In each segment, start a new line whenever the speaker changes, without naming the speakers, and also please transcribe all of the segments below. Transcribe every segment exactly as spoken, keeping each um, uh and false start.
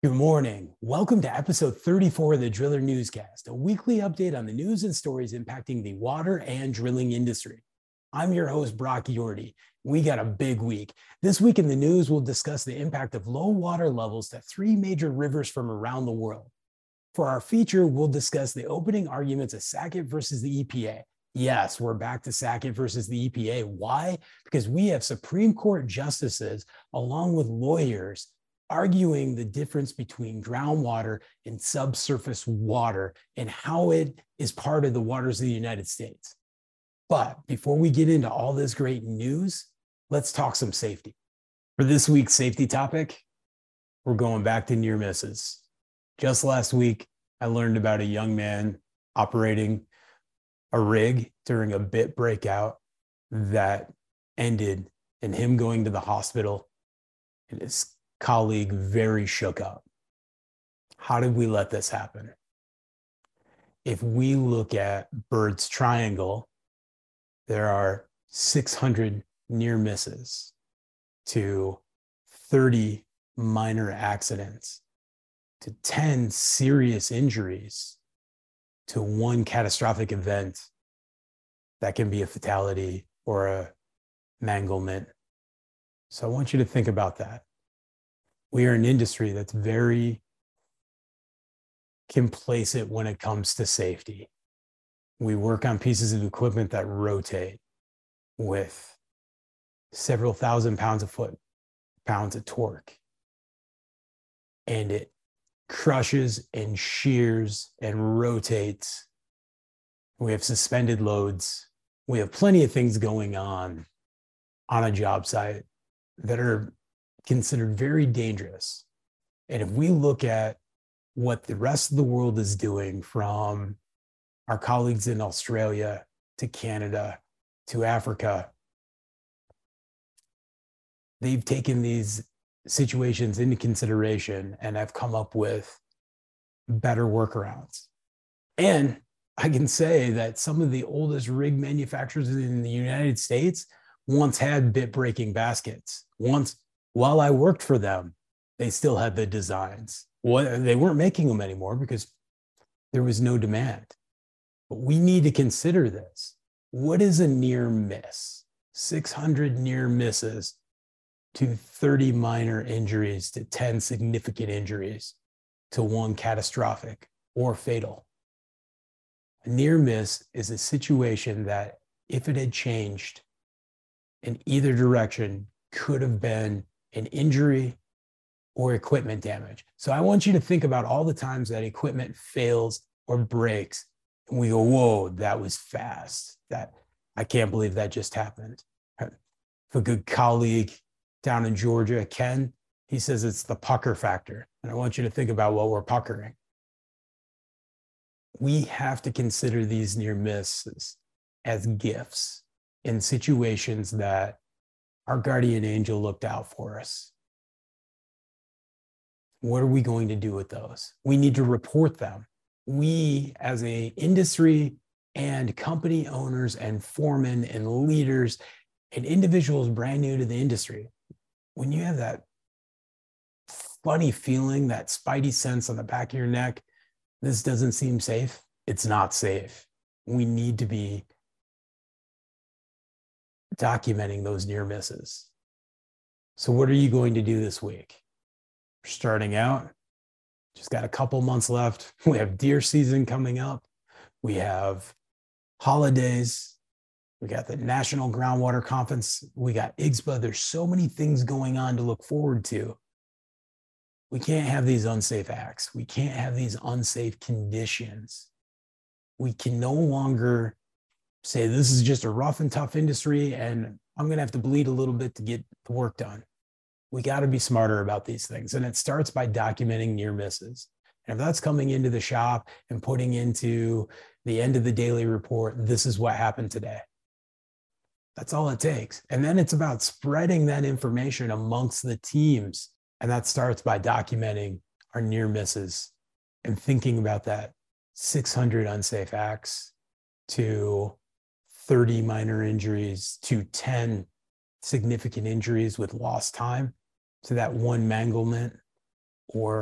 Good morning. Welcome to episode thirty-four of the Driller Newscast, a weekly update on the news and stories impacting the water and drilling industry. I'm your host, Brock Yorty. We got a big week. This week in the news, we'll discuss the impact of low water levels to three major rivers from around the world. For our feature, we'll discuss the opening arguments of Sackett versus the E P A. Yes, we're back to Sackett versus the E P A. Why? Because we have Supreme Court justices, along with lawyers, arguing the difference between groundwater and subsurface water and how it is part of the waters of the United States. But before we get into all this great news, let's talk some safety. For this week's safety topic, we're going back to near misses. Just last week, I learned about a young man operating a rig during a bit breakout that ended in him going to the hospital and his colleague very shook up. How did we let this happen? If we look at Bird's Triangle, there are six hundred near misses to thirty minor accidents to ten serious injuries to one catastrophic event that can be a fatality or a manglement. So I want you to think about that. We are an industry that's very complacent when it comes to safety. We work on pieces of equipment that rotate with several thousand pounds of foot, pounds of torque. And it crushes and shears and rotates. We have suspended loads. We have plenty of things going on on a job site that are considered very dangerous. And if we look at what the rest of the world is doing, from our colleagues in Australia to Canada to Africa, they've taken these situations into consideration and have come up with better workarounds. And I can say that some of the oldest rig manufacturers in the United States once had bit breaking baskets. Once, while I worked for them, they still had the designs. What, they weren't making them anymore because there was no demand. But we need to consider this. What is a near miss? six hundred near misses to thirty minor injuries to ten significant injuries to one catastrophic or fatal. A near miss is a situation that, if it had changed in either direction, could have been an injury or equipment damage. So I want you to think about all the times that equipment fails or breaks, and we go, whoa, that was fast. That, I can't believe that just happened. If a good colleague down in Georgia, Ken, he says it's the pucker factor. And I want you to think about what we're puckering. We have to consider these near misses as gifts in situations that our guardian angel looked out for us. What are we going to do with those? We need to report them. We, as a industry and company owners and foremen and leaders and individuals brand new to the industry, when you have that funny feeling, that spidey sense on the back of your neck, this doesn't seem safe, it's not safe. We need to be documenting those near misses. So what are you going to do this week? We're starting out, just got a couple months left. We have deer season coming up. We have holidays. We got the National Groundwater Conference. We got I G S B A. There's so many things going on to look forward to. We can't have these unsafe acts. We can't have these unsafe conditions. We can no longer say this is just a rough and tough industry and I'm going to have to bleed a little bit to get the work done. We got to be smarter about these things. And it starts by documenting near misses. And if that's coming into the shop and putting into the end of the daily report, this is what happened today. That's all it takes. And then it's about spreading that information amongst the teams. And that starts by documenting our near misses and thinking about that six hundred unsafe acts to thirty minor injuries to ten significant injuries with lost time to that one manglement or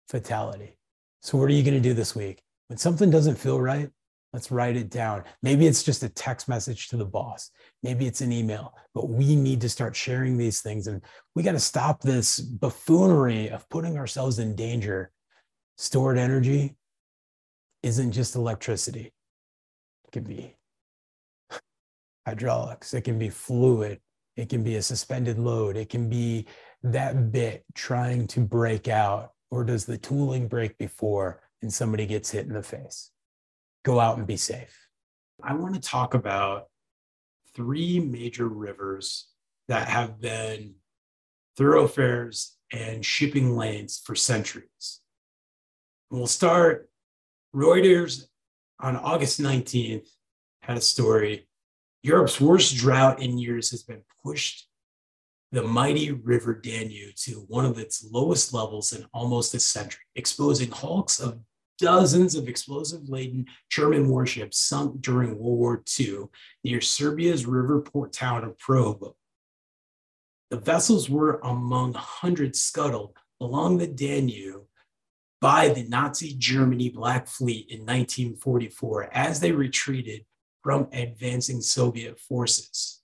fatality. So what are you going to do this week? When something doesn't feel right, let's write it down. Maybe it's just a text message to the boss. Maybe it's an email, but we need to start sharing these things. And we got to stop this buffoonery of putting ourselves in danger. Stored energy isn't just electricity. It can be hydraulics. It can be fluid. It can be a suspended load. It can be that bit trying to break out, or does the tooling break before and somebody gets hit in the face? Go out and be safe. I want to talk about three major rivers that have been thoroughfares and shipping lanes for centuries. And we'll start. Reuters on August nineteenth had a story. Europe's worst drought in years has been pushed the mighty river Danube to one of its lowest levels in almost a century, exposing hulks of dozens of explosive-laden German warships sunk during World War Two near Serbia's river port town of Provo. The vessels were among hundreds scuttled along the Danube by the Nazi Germany Black Fleet in nineteen forty-four as they retreated from advancing Soviet forces.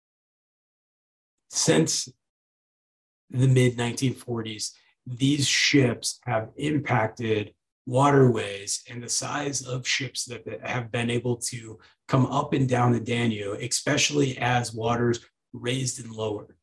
Since the mid nineteen forties, these ships have impacted waterways and the size of ships that have been able to come up and down the Danube, especially as waters raised and lowered.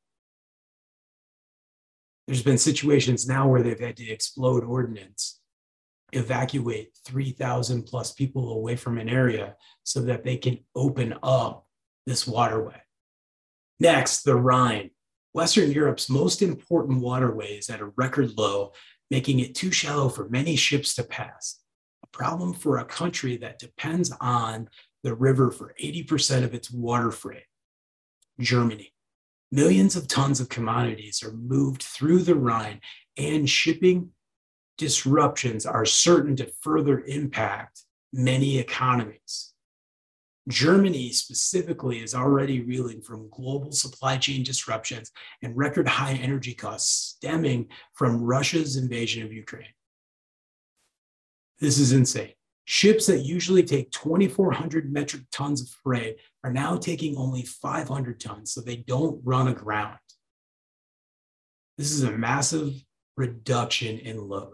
There's been situations now where they've had to explode ordnance, evacuate three thousand plus people away from an area so that they can open up this waterway. Next, the Rhine. Western Europe's most important waterway is at a record low, making it too shallow for many ships to pass. A problem for a country that depends on the river for eighty percent of its water freight. Germany. Millions of tons of commodities are moved through the Rhine, and shipping disruptions are certain to further impact many economies. Germany specifically is already reeling from global supply chain disruptions and record high energy costs stemming from Russia's invasion of Ukraine. This is insane. Ships that usually take twenty-four hundred metric tons of freight are now taking only five hundred tons, so they don't run aground. This is a massive reduction in load.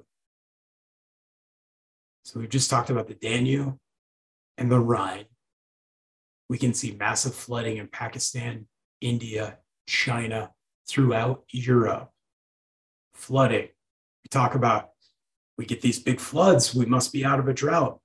So we've just talked about the Danube and the Rhine. We can see massive flooding in Pakistan, India, China, throughout Europe. Flooding. We talk about, we get these big floods, we must be out of a drought.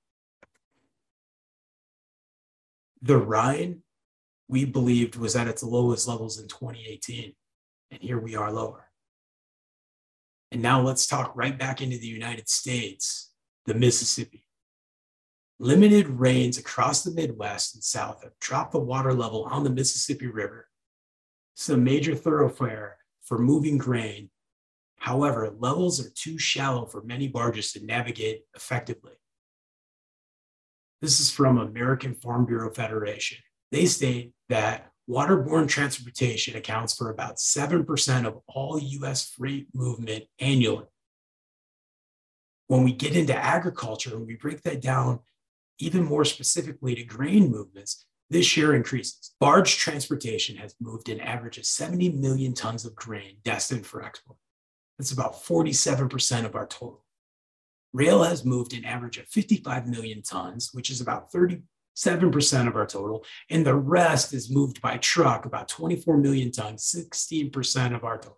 The Rhine, we believed, was at its lowest levels in twenty eighteen, and here we are lower. And now let's talk right back into the United States, the Mississippi. Limited rains across the Midwest and South have dropped the water level on the Mississippi River. It's a major thoroughfare for moving grain. However, levels are too shallow for many barges to navigate effectively. This is from American Farm Bureau Federation. They state that waterborne transportation accounts for about seven percent of all U S freight movement annually. When we get into agriculture and we break that down even more specifically to grain movements, this share increases. Barge transportation has moved an average of seventy million tons of grain destined for export. That's about forty-seven percent of our total. Rail has moved an average of fifty-five million tons, which is about thirty-seven percent of our total, and the rest is moved by truck, about twenty-four million tons, sixteen percent of our total.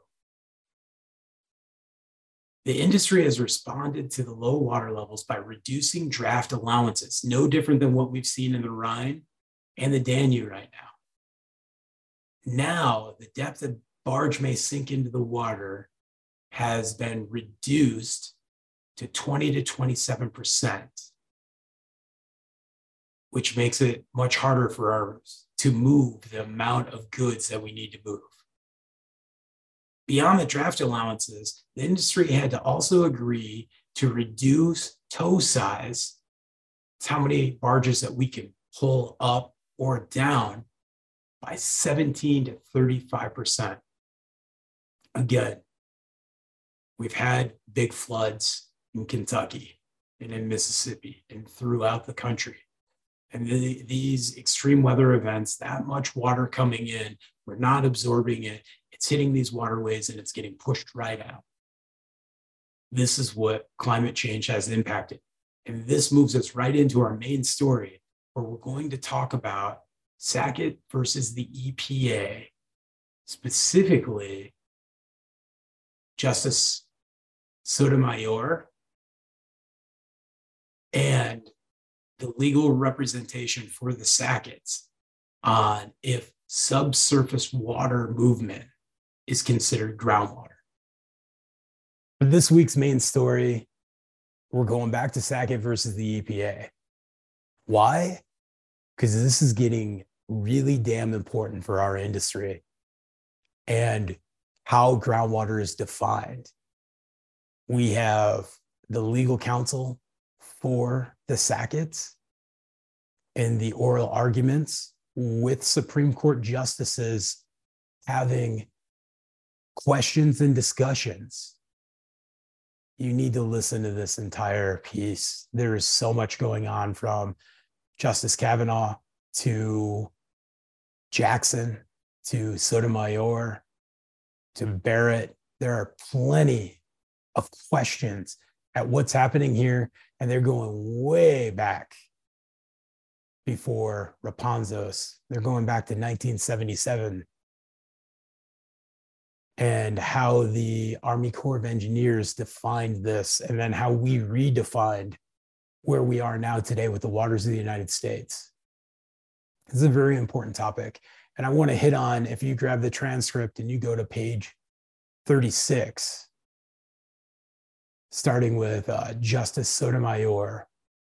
The industry has responded to the low water levels by reducing draft allowances, no different than what we've seen in the Rhine and the Danube right now. Now, the depth a barge may sink into the water has been reduced to twenty to twenty-seven percent, which makes it much harder for us to move the amount of goods that we need to move. Beyond the draft allowances, the industry had to also agree to reduce tow size. It's how many barges that we can pull up or down by seventeen to thirty-five percent. Again, we've had big floods in Kentucky and in Mississippi and throughout the country. And the, these extreme weather events, that much water coming in, we're not absorbing it. It's hitting these waterways and it's getting pushed right out. This is what climate change has impacted. And this moves us right into our main story, where we're going to talk about Sackett versus the E P A, specifically Justice Sotomayor and the legal representation for the Sacketts on if subsurface water movement is considered groundwater. For this week's main story, we're going back to Sackett versus the E P A. Why? Because this is getting really damn important for our industry and how groundwater is defined. We have the legal counsel for the Sacketts in the oral arguments with Supreme Court justices having questions and discussions. You need to listen to this entire piece. There is so much going on, from Justice Kavanaugh to Jackson to Sotomayor to Barrett. There are plenty of questions at what's happening here, and they're going way back before Raponzos. They're going back to nineteen seventy-seven, and how the Army Corps of Engineers defined this, and then how we redefined where we are now today with the waters of the United States. This is a very important topic. And I want to hit on, if you grab the transcript and you go to page thirty-six, starting with uh, Justice Sotomayor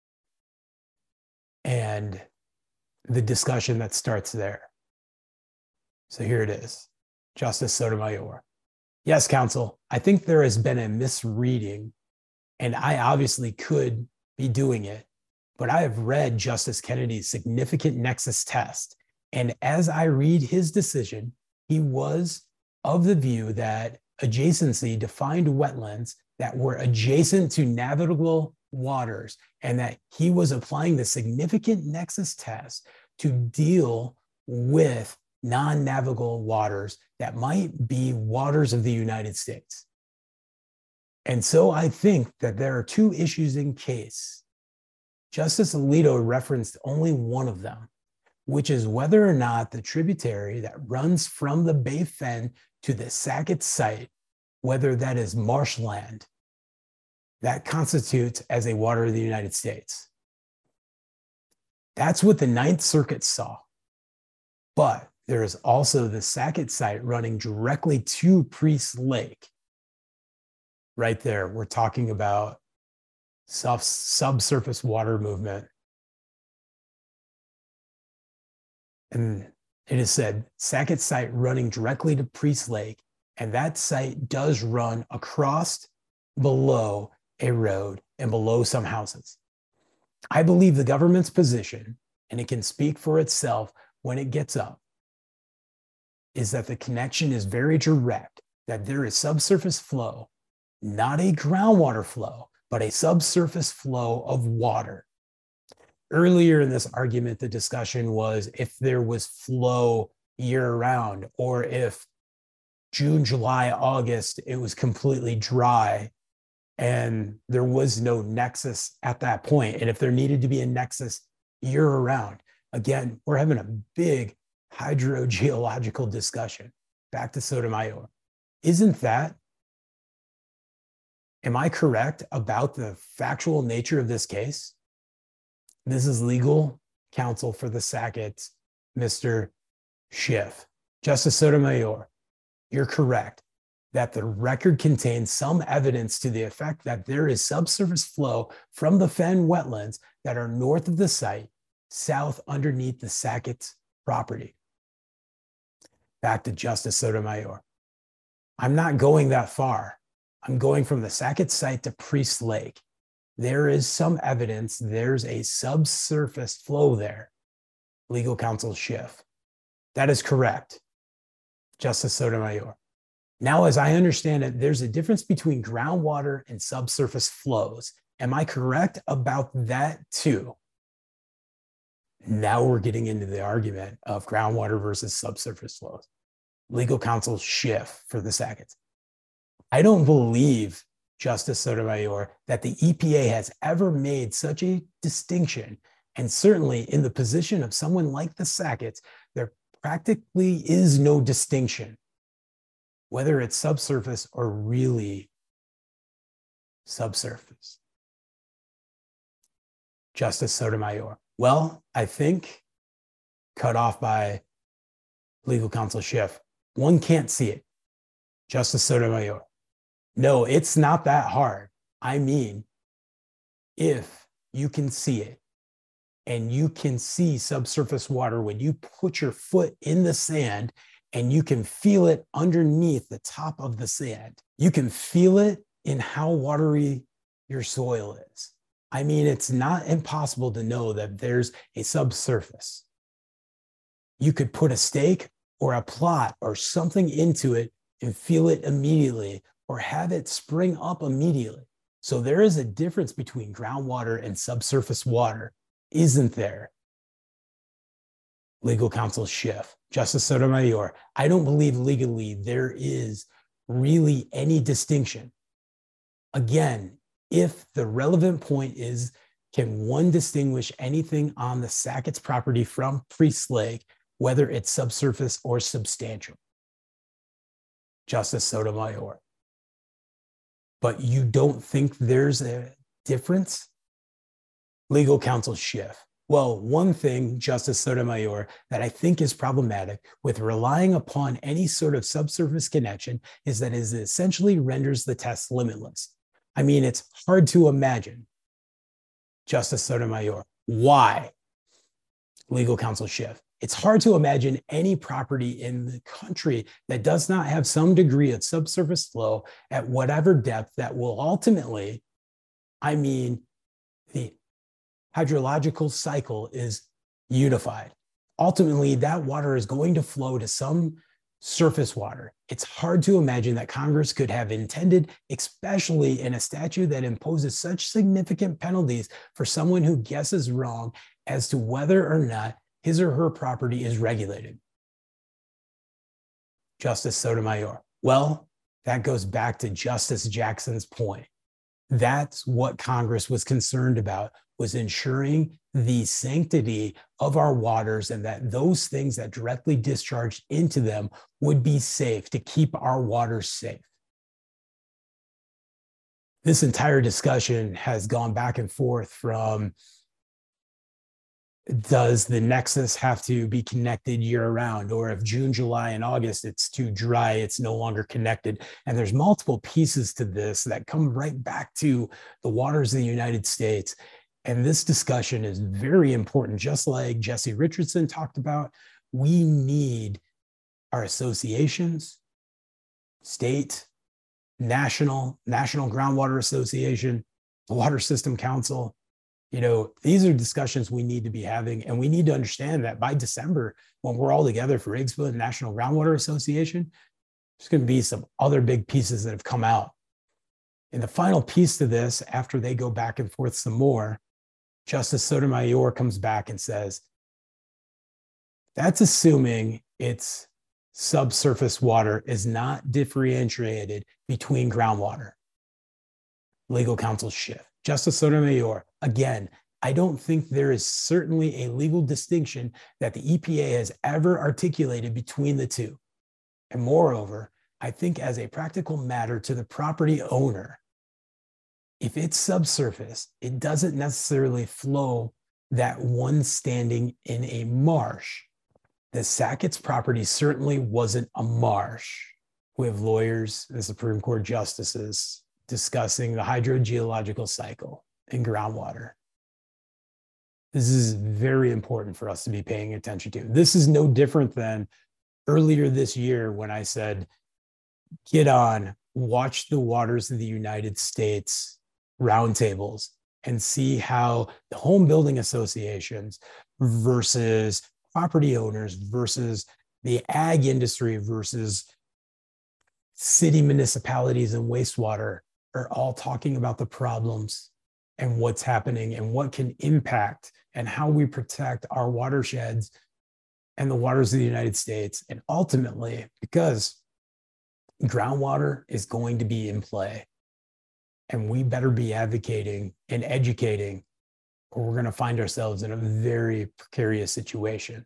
and the discussion that starts there. So here it is. Justice Sotomayor. Yes, counsel, I think there has been a misreading, and I obviously could be doing it, but I have read Justice Kennedy's significant nexus test. And as I read his decision, he was of the view that adjacency defined wetlands that were adjacent to navigable waters, and that he was applying the significant nexus test to deal with non-navigable waters that might be waters of the United States. And so I think that there are two issues in case. Justice Alito referenced only one of them, which is whether or not the tributary that runs from the Bay Fen to the Sackett site, whether that is marshland, that constitutes as a water of the United States. That's what the Ninth Circuit saw. But there is also the Sackett site running directly to Priest Lake. Right there, we're talking about sub- subsurface water movement. And it is said, Sackett site running directly to Priest Lake, and that site does run across, below a road, and below some houses. I believe the government's position, and it can speak for itself when it gets up, is that the connection is very direct, that there is subsurface flow, not a groundwater flow, but a subsurface flow of water. Earlier in this argument, the discussion was if there was flow year round, or if June, July, August, it was completely dry and there was no nexus at that point. And if there needed to be a nexus year around, again, we're having a big hydrogeological discussion. Back to Sotomayor. Isn't that, am I correct about the factual nature of this case? This is legal counsel for the Sacketts, Mister Schiff. Justice Sotomayor, you're correct that the record contains some evidence to the effect that there is subsurface flow from the Fen wetlands that are north of the site, south underneath the Sacketts property. Back to Justice Sotomayor. I'm not going that far. I'm going from the Sackett site to Priest Lake. There is some evidence there's a subsurface flow there. Legal counsel Schiff. That is correct, Justice Sotomayor. Now, as I understand it, there's a difference between groundwater and subsurface flows. Am I correct about that too? Now we're getting into the argument of groundwater versus subsurface flows. Legal counsel Schiff for the Sacketts. I don't believe, Justice Sotomayor, that the E P A has ever made such a distinction. And certainly in the position of someone like the Sacketts, there practically is no distinction, whether it's subsurface or really subsurface. Justice Sotomayor. Well, I think cut off by legal counsel Schiff. One can't see it. Justice Sotomayor. No, it's not that hard. I mean, if you can see it and you can see subsurface water when you put your foot in the sand and you can feel it underneath the top of the sand, you can feel it in how watery your soil is. I mean, it's not impossible to know that there's a subsurface. You could put a stake or a plot or something into it and feel it immediately, or have it spring up immediately. So there is a difference between groundwater and subsurface water, isn't there? Legal counsel Schiff. Justice Sotomayor, I don't believe legally there is really any distinction. Again, if the relevant point is, can one distinguish anything on the Sacketts property from Priest Lake, whether it's subsurface or substantial? Justice Sotomayor. But you don't think there's a difference? Legal counsel Schiff. Well, one thing, Justice Sotomayor, that I think is problematic with relying upon any sort of subsurface connection is that it essentially renders the test limitless. I mean, it's hard to imagine. Justice Sotomayor. Why? Legal counsel Schiff. It's hard to imagine any property in the country that does not have some degree of subsurface flow at whatever depth that will ultimately, I mean, the hydrological cycle is unified. Ultimately, that water is going to flow to some surface water. It's hard to imagine that Congress could have intended, especially in a statute that imposes such significant penalties for someone who guesses wrong as to whether or not his or her property is regulated. Justice Sotomayor. Well, that goes back to Justice Jackson's point. That's what Congress was concerned about, was ensuring the sanctity of our waters and that those things that directly discharged into them would be safe, to keep our waters safe. This entire discussion has gone back and forth from, does the nexus have to be connected year round? Or if June, July, and August, it's too dry, it's no longer connected. And there's multiple pieces to this that come right back to the waters of the United States. And this discussion is very important. Just like Jesse Richardson talked about, we need our associations, state, national, National Groundwater Association, the Water System Council. You know, these are discussions we need to be having, and we need to understand that by December, when we're all together for I G S B A and National Groundwater Association, there's going to be some other big pieces that have come out. And the final piece to this, after they go back and forth some more, Justice Sotomayor comes back and says, that's assuming it's subsurface water is not differentiated between groundwater. Legal counsel Schiff. Justice Sotomayor, again, I don't think there is certainly a legal distinction that the E P A has ever articulated between the two. And moreover, I think as a practical matter to the property owner, if it's subsurface, it doesn't necessarily flow that one standing in a marsh. The Sacketts property certainly wasn't a marsh. We have lawyers and Supreme Court justices discussing the hydrogeological cycle in groundwater. This is very important for us to be paying attention to. This is no different than earlier this year when I said, get on, watch the Waters of the United States roundtables and see how the home building associations versus property owners versus the ag industry versus city municipalities and wastewater are all talking about the problems and what's happening and what can impact and how we protect our watersheds and the waters of the United States. And ultimately, because groundwater is going to be in play, and we better be advocating and educating, or we're going to find ourselves in a very precarious situation.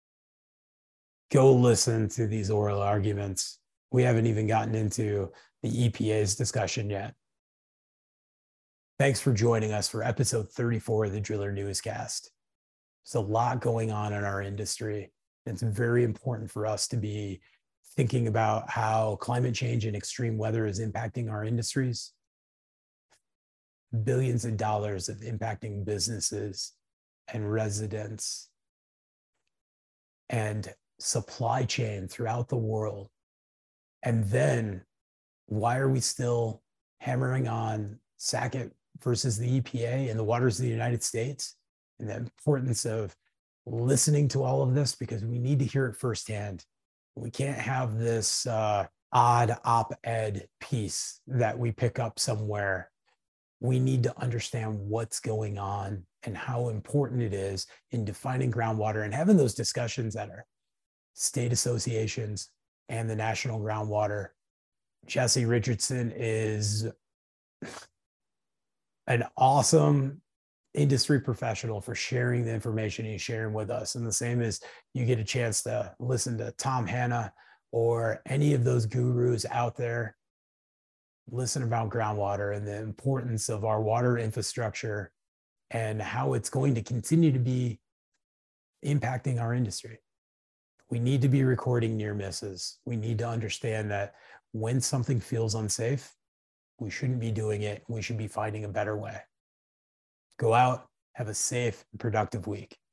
Go listen to these oral arguments. We haven't even gotten into the E P A's discussion yet. Thanks for joining us for episode thirty-four of the Driller Newscast. There's a lot going on in our industry. It's very important for us to be thinking about how climate change and extreme weather is impacting our industries. Billions of dollars of impacting businesses and residents and supply chain throughout the world. And then why are we still hammering on Sackett versus the E P A and the waters of the United States, and the importance of listening to all of this, because we need to hear it firsthand. We can't have this uh, odd op-ed piece that we pick up somewhere. We need to understand what's going on and how important it is in defining groundwater and having those discussions at our state associations and the National Groundwater. Jesse Richardson is an awesome industry professional for sharing the information he's sharing with us. And the same as you get a chance to listen to Tom Hanna or any of those gurus out there, listen about groundwater and the importance of our water infrastructure and how it's going to continue to be impacting our industry. We need to be recording near misses. We need to understand that when something feels unsafe, we shouldn't be doing it. We should be finding a better way. Go out, have a safe and productive week.